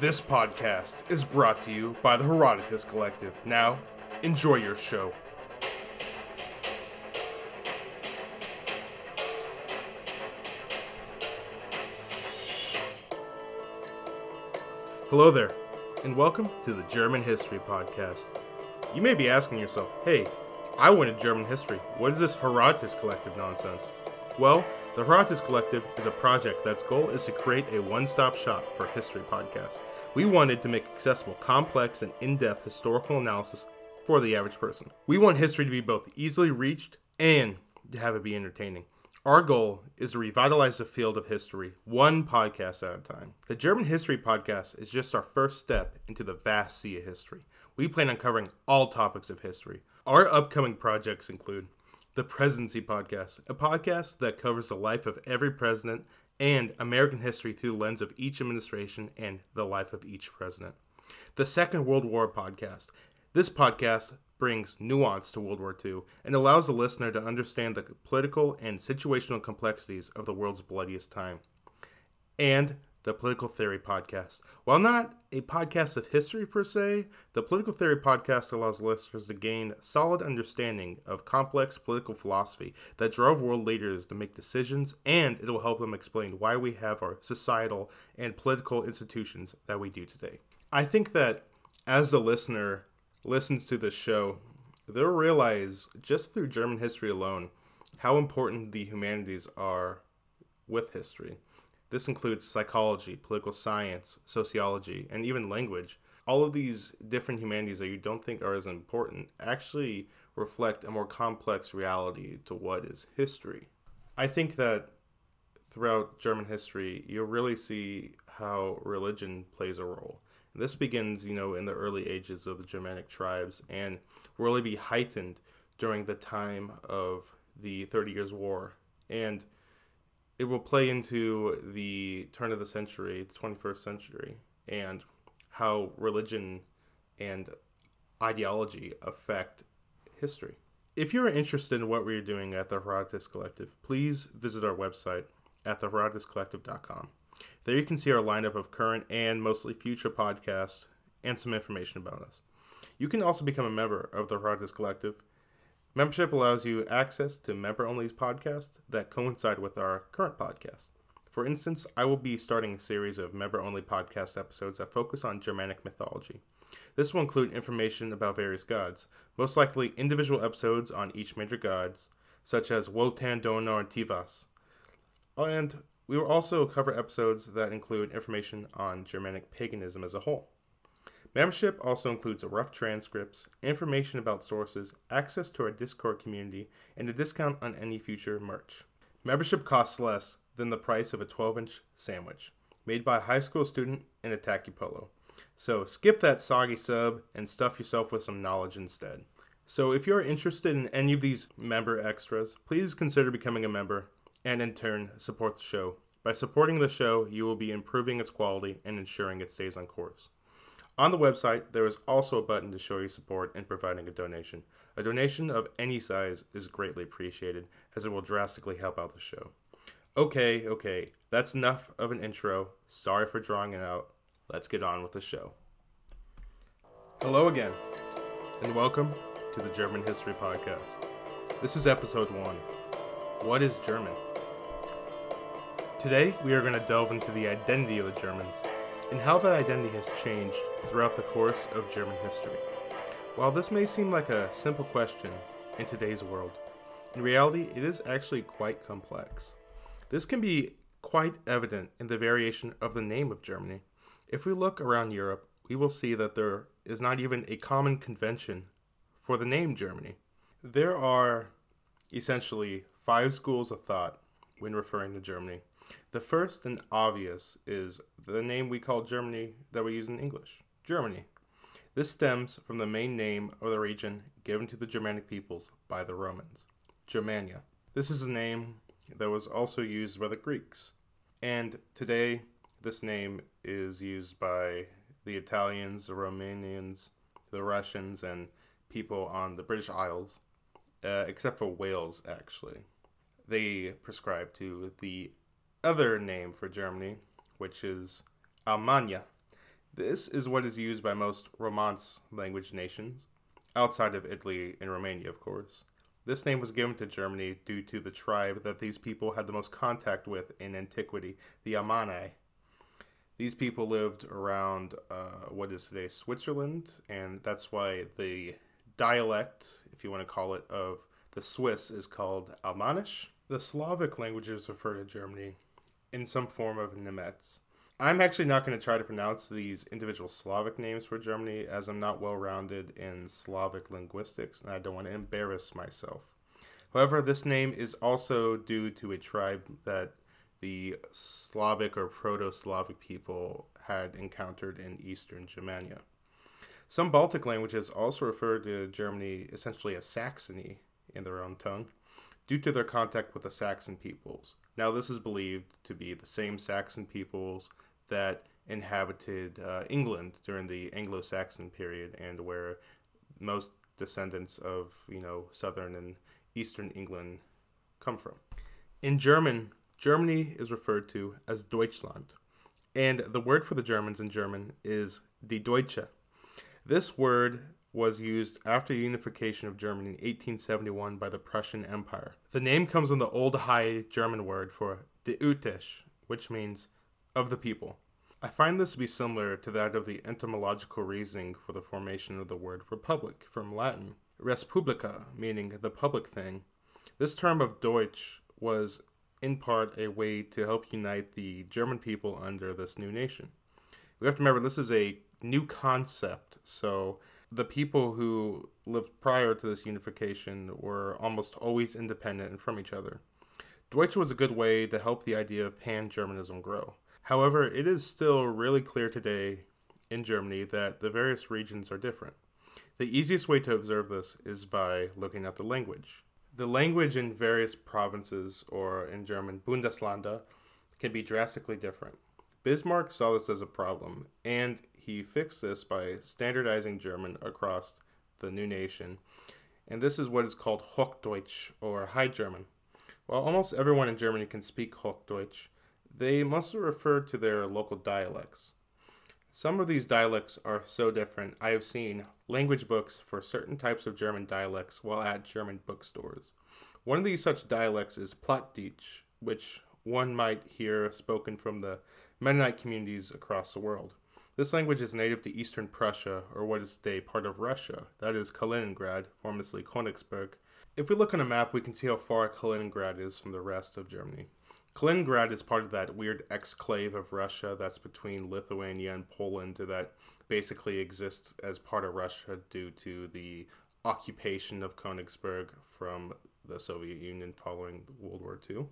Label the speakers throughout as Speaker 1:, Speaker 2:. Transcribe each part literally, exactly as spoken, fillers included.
Speaker 1: This podcast is brought to you by the Herodotus Collective. Now, enjoy your show. Hello there, and welcome to the German History Podcast. You may be asking yourself, hey, I wanted German history. What is this Herodotus Collective nonsense? Well, the Herodotus Collective is a project that's goal is to create a one-stop shop for history podcasts. We wanted to make accessible complex and in-depth historical analysis for the average person. We want history to be both easily reached and to have it be entertaining. Our goal is to revitalize the field of history, one podcast at a time. The German History Podcast is just our first step into the vast sea of history. We plan on covering all topics of history. Our upcoming projects include the Presidency Podcast, a podcast that covers the life of every president and American history through the lens of each administration and the life of each president. The Second World War Podcast. This podcast brings nuance to World War Two and allows the listener to understand the political and situational complexities of the world's bloodiest time. And the Political Theory Podcast. While not a podcast of history per se, the Political Theory Podcast allows listeners to gain solid understanding of complex political philosophy that drove world leaders to make decisions, and it will help them explain why we have our societal and political institutions that we do today. I think that as the listener listens to this show, they'll realize just through German history alone how important the humanities are with history. This includes psychology, political science, sociology, and even language. All of these different humanities that you don't think are as important actually reflect a more complex reality to what is history. I think that throughout German history, you'll really see how religion plays a role. This begins, you know, in the early ages of the Germanic tribes and will really be heightened during the time of the Thirty Years' War. And it will play into the turn of the century, the twenty-first century, and how religion and ideology affect history. If you're interested in what we're doing at the Herodotus Collective, please visit our website at the herodotus collective dot com. There you can see our lineup of current and mostly future podcasts and some information about us. You can also become a member of the Herodotus Collective. Membership allows you access to member-only podcasts that coincide with our current podcast. For instance, I will be starting a series of member-only podcast episodes that focus on Germanic mythology. This will include information about various gods, most likely individual episodes on each major gods, such as Wotan, Donor, and Tivas. And we will also cover episodes that include information on Germanic paganism as a whole. Membership also includes rough transcripts, information about sources, access to our Discord community, and a discount on any future merch. Membership costs less than the price of a twelve-inch sandwich, made by a high school student in a tacky polo. So skip that soggy sub and stuff yourself with some knowledge instead. So if you're interested in any of these member extras, please consider becoming a member and in turn support the show. By supporting the show, you will be improving its quality and ensuring it stays on course. On the website, there is also a button to show your support in providing a donation. A donation of any size is greatly appreciated, as it will drastically help out the show. Okay, okay, that's enough of an intro. Sorry for drawing it out. Let's get on with the show. Hello again, and welcome to the German History Podcast. This is episode one. What is German? Today, we are going to delve into the identity of the Germans, and how that identity has changed throughout the course of German history. While this may seem like a simple question in today's world, in reality it is actually quite complex. This can be quite evident in the variation of the name of Germany. If we look around Europe, we will see that there is not even a common convention for the name Germany. There are essentially five schools of thought when referring to Germany. The first and obvious is the name we call Germany that we use in English, Germany. This stems from the main name of the region given to the Germanic peoples by the Romans, Germania. This is a name that was also used by the Greeks. And today, this name is used by the Italians, the Romanians, the Russians, and people on the British Isles, uh, except for Wales, actually. They prescribe to the other name for Germany, which is Almania. This is what is used by most Romance language nations, outside of Italy and Romania, of course. This name was given to Germany due to the tribe that these people had the most contact with in antiquity, the Amani. These people lived around uh, what is today Switzerland, and that's why the dialect, if you want to call it, of the Swiss is called Almanisch. The Slavic languages refer to Germany in some form of Nemetz. I'm actually not going to try to pronounce these individual Slavic names for Germany, as I'm not well-rounded in Slavic linguistics, and I don't want to embarrass myself. However, this name is also due to a tribe that the Slavic or Proto-Slavic people had encountered in Eastern Germania. Some Baltic languages also refer to Germany essentially as Saxony in their own tongue, due to their contact with the Saxon peoples. Now, this is believed to be the same Saxon peoples that inhabited uh, England during the Anglo-Saxon period, and where most descendants of, you know, southern and eastern England come from. In German, Germany is referred to as Deutschland, and the word for the Germans in German is Die Deutsche. This word was used after the unification of Germany in eighteen seventy-one by the Prussian Empire. The name comes from the Old High German word for De Utisch, which means of the people. I find this to be similar to that of the etymological reasoning for the formation of the word republic, from Latin res publica, meaning the public thing. This term of Deutsch was in part a way to help unite the German people under this new nation. We have to remember this is a new concept, so the people who lived prior to this unification were almost always independent and from each other. Deutsch was a good way to help the idea of pan-Germanism grow. However, it is still really clear today in Germany that the various regions are different. The easiest way to observe this is by looking at the language. The language in various provinces, or in German Bundesländer, can be drastically different. Bismarck saw this as a problem, and he fixed this by standardizing German across the new nation, and this is what is called Hochdeutsch, or High German. While almost everyone in Germany can speak Hochdeutsch, they must refer to their local dialects. Some of these dialects are so different, I have seen language books for certain types of German dialects while at German bookstores. One of these such dialects is Plattdeutsch, which one might hear spoken from the Mennonite communities across the world. This language is native to eastern Prussia, or what is today part of Russia, that is Kaliningrad, formerly Königsberg. If we look on a map, we can see how far Kaliningrad is from the rest of Germany. Kaliningrad is part of that weird exclave of Russia that's between Lithuania and Poland that basically exists as part of Russia due to the occupation of Königsberg from the Soviet Union following World War Two.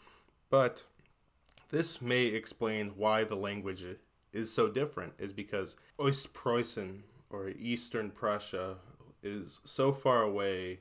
Speaker 1: But this may explain why the language is so different, is because Ostpreußen, or Eastern Prussia, is so far away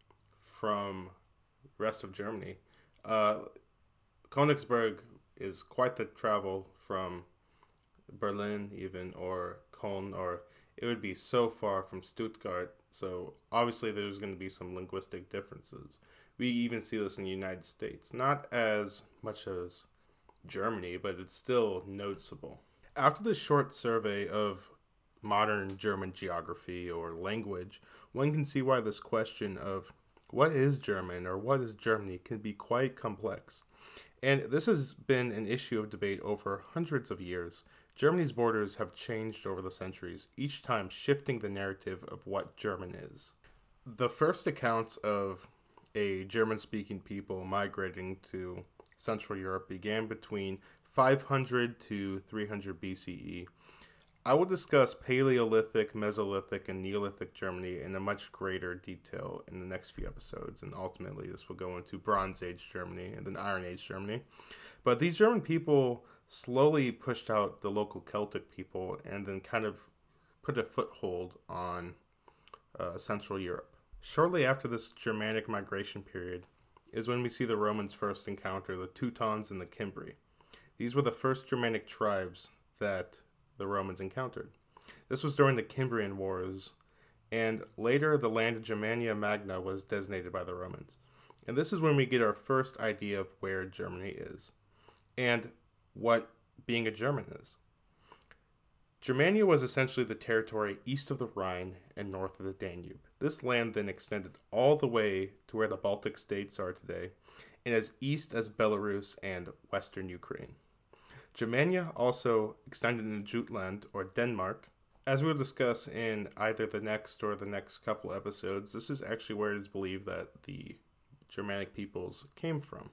Speaker 1: from the rest of Germany. Uh, Königsberg is quite the travel from Berlin even, or Köln, or it would be so far from Stuttgart. So obviously there's going to be some linguistic differences. We even see this in the United States. Not as much as Germany, but it's still noticeable. After this short survey of modern German geography or language, one can see why this question of what is German or what is Germany can be quite complex. And this has been an issue of debate over hundreds of years. Germany's borders have changed over the centuries, each time shifting the narrative of what German is. The first accounts of a German-speaking people migrating to Central Europe began between five hundred to three hundred B C E. I will discuss Paleolithic, Mesolithic, and Neolithic Germany in a much greater detail in the next few episodes, and ultimately this will go into Bronze Age Germany and then Iron Age Germany. But these German people slowly pushed out the local Celtic people and then kind of put a foothold on uh, Central Europe. Shortly after this Germanic migration period is when we see the Romans first encounter the Teutons and the Cimbri. These were the first Germanic tribes that the Romans encountered. This was during the Cimbrian Wars, and later the land of Germania Magna was designated by the Romans. And this is when we get our first idea of where Germany is, and what being a German is. Germania was essentially the territory east of the Rhine and north of the Danube. This land then extended all the way to where the Baltic states are today, and as east as Belarus and western Ukraine. Germania also extended into Jutland, or Denmark. As we'll discuss in either the next or the next couple episodes, this is actually where it is believed that the Germanic peoples came from.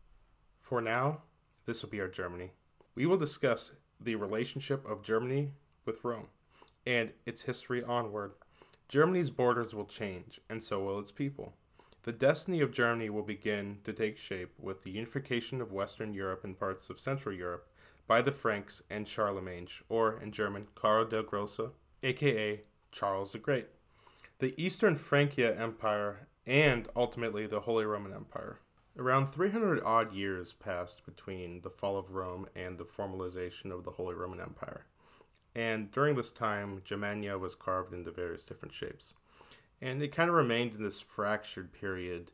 Speaker 1: For now, this will be our Germany. We will discuss the relationship of Germany with Rome and its history onward. Germany's borders will change, and so will its people. The destiny of Germany will begin to take shape with the unification of Western Europe and parts of Central Europe by the Franks and Charlemagne, or in German, Karl der Grosse, aka Charles the Great, the Eastern Francia Empire, and ultimately the Holy Roman Empire. Around three hundred odd years passed between the fall of Rome and the formalization of the Holy Roman Empire. And during this time, Germania was carved into various different shapes. And it kind of remained in this fractured period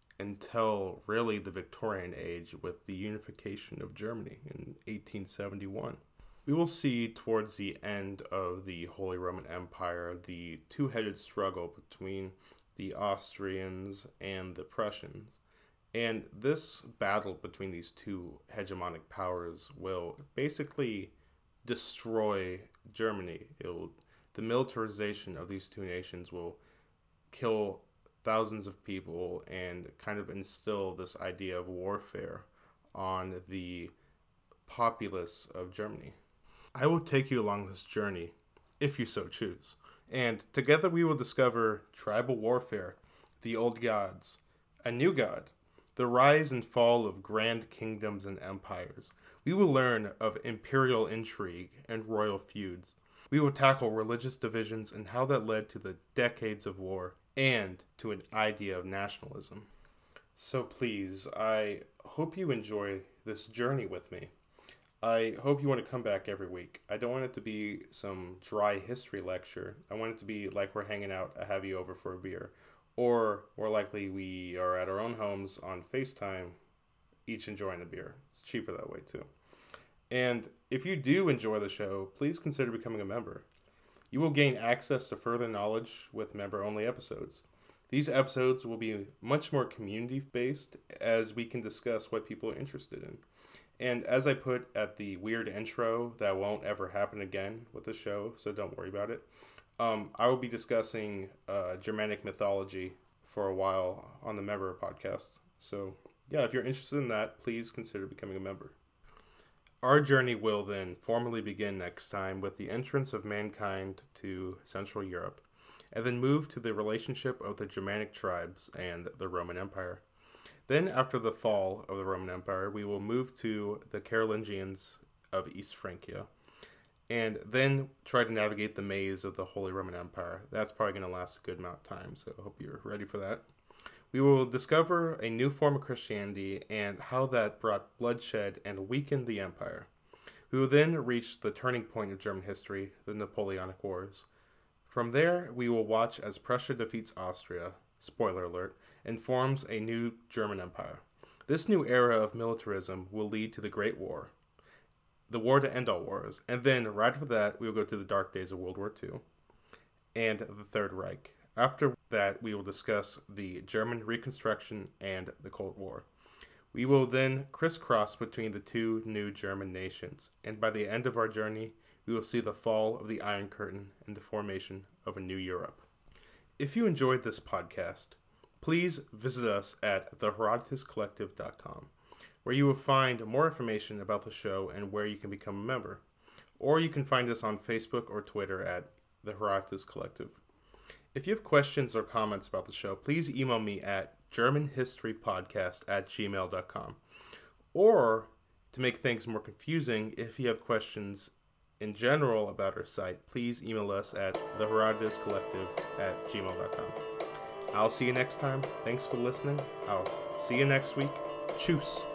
Speaker 1: until really the Victorian age with the unification of Germany in eighteen seventy-one. We will see towards the end of the Holy Roman Empire the two-headed struggle between the Austrians and the Prussians. And this battle between these two hegemonic powers will basically destroy Germany. It'll, the militarization of these two nations will kill thousands of people and kind of instill this idea of warfare on the populace of Germany. I will take you along this journey, if you so choose, and together we will discover tribal warfare, the old gods, a new god, the rise and fall of grand kingdoms and empires. We will learn of imperial intrigue and royal feuds. We will tackle religious divisions and how that led to the decades of war and to an idea of nationalism. So please, I hope you enjoy this journey with me. I hope you want to come back every week. I don't want it to be some dry history lecture. I want it to be like we're hanging out, I have you over for a beer. Or, more likely, we are at our own homes on FaceTime, each enjoying a beer. It's cheaper that way, too. And if you do enjoy the show, please consider becoming a member. You will gain access to further knowledge with member-only episodes. These episodes will be much more community-based as we can discuss what people are interested in. And as I put at the weird intro, that won't ever happen again with the show, so don't worry about it. Um, I will be discussing uh, Germanic mythology for a while on the member podcast. So, yeah, if you're interested in that, please consider becoming a member. Our journey will then formally begin next time with the entrance of mankind to Central Europe, and then move to the relationship of the Germanic tribes and the Roman Empire. Then, after the fall of the Roman Empire, we will move to the Carolingians of East Francia, and then try to navigate the maze of the Holy Roman Empire. That's probably going to last a good amount of time, so I hope you're ready for that. We will discover a new form of Christianity and how that brought bloodshed and weakened the empire. We will then reach the turning point of German history, the Napoleonic Wars. From there, we will watch as Prussia defeats Austria, spoiler alert, and forms a new German empire. This new era of militarism will lead to the Great War, the war to end all wars, and then right after that, we will go to the dark days of World War Two and the Third Reich. After that, we will discuss the German Reconstruction and the Cold War. We will then crisscross between the two new German nations, and by the end of our journey, we will see the fall of the Iron Curtain and the formation of a new Europe. If you enjoyed this podcast, please visit us at the herodotus collective dot com, where you will find more information about the show and where you can become a member. Or you can find us on Facebook or Twitter at the Herodotus Collective. If you have questions or comments about the show, please email me at german history podcast at gmail dot com. Or, to make things more confusing, if you have questions in general about our site, please email us at the herodotus collective at gmail dot com. I'll see you next time. Thanks for listening. I'll see you next week. Tschüss.